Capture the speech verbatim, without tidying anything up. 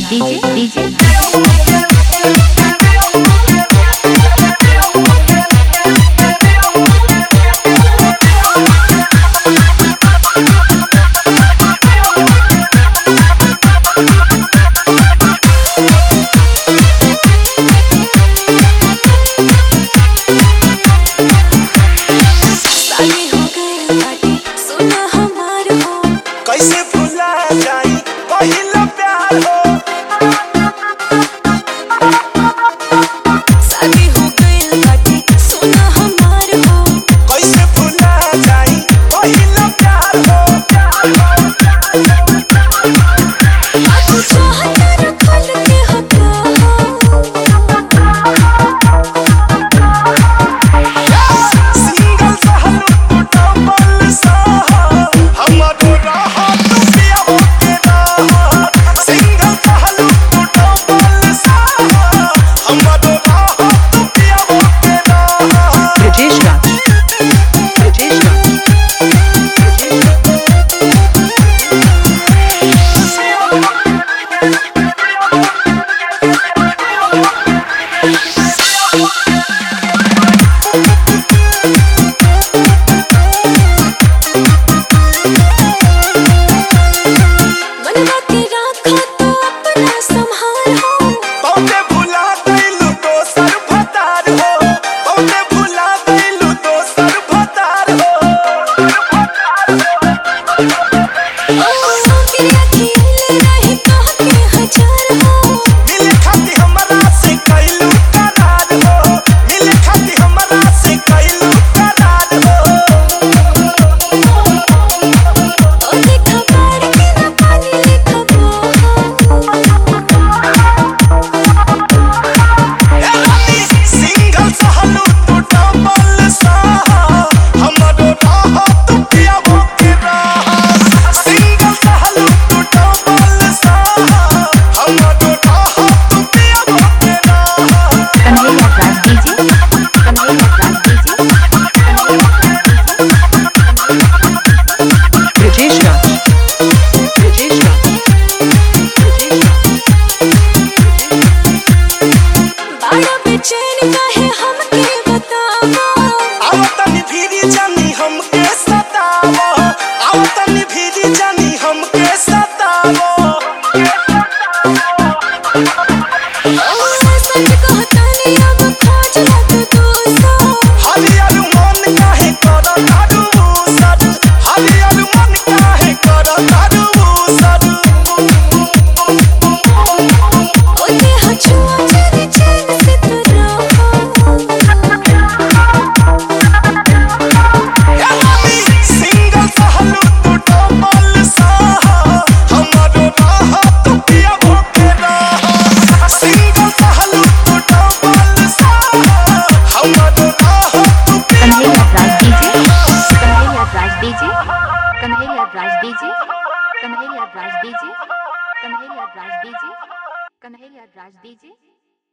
राज DJ DJ कैसे भुला जाई पहिला प्यार हो। शादी हो गइल बाटे सोना हमार हो। कैसे भुला जाई पहिला प्यार हो। तू चाहता रखल के हका सिंगल सहलू तू डबल सहा हमारो रहा तू पिया हो के रहा। सिंगल सहलू तू डबल सहा हमारो रहा तू पिया हो के रहा। ब्रिजेश राज ब्रिजेश राज मनवा के राखा तो अपना संभाल हो। बहुते भुला गइलू दोसर भतार हो। बहुते भुला गइलू दोसर भतार हो। ओ तेरे अकेले रहे कहके हजार हो। मिले खाती हमरा से कइलू करार हो। मिले खाती हमरा से कइलू करार हो। ओ देखा बाढ़ के ना पानी लेखा बहा। ए रानी सिंगल सहलू तू डबल सहा हमारो रहा तू पिया हो के रहा। सिंगल सहलू तू डबल सहा हमारो रहा तू पिया हो के रहा। कन्हैया राज डीजे कन्हैया राज डीजे ब्रिजेश राज ब्रिजेश राज ब्रिजेश बड़ा बेचैन काहे हमके बतावा। आवतनी भीरी जानी हमके सतावो। आवतनी भीरी जानी हमके सतावो। ओ सच कहतानी अब खोज लग दोसा। हरियर मन काहे करत तारू सर। हरियर मन काहे करत तारू सर। ओ देह छुआ तेरे चैन से तू रहा। ए रानी सिंगल सहलू तू डबल सहा हमारो रहा तू पिया हो के रहा। सिंगल सहलू तू डबल सहा हमारो रहा तू पिया हो Kanhaiya Raj DJ Kanhaiya Raj DJ Kanhaiya Raj DJ Kanhaiya Raj DJ Kanhaiya Raj DJ Kanhaiya Raj DJ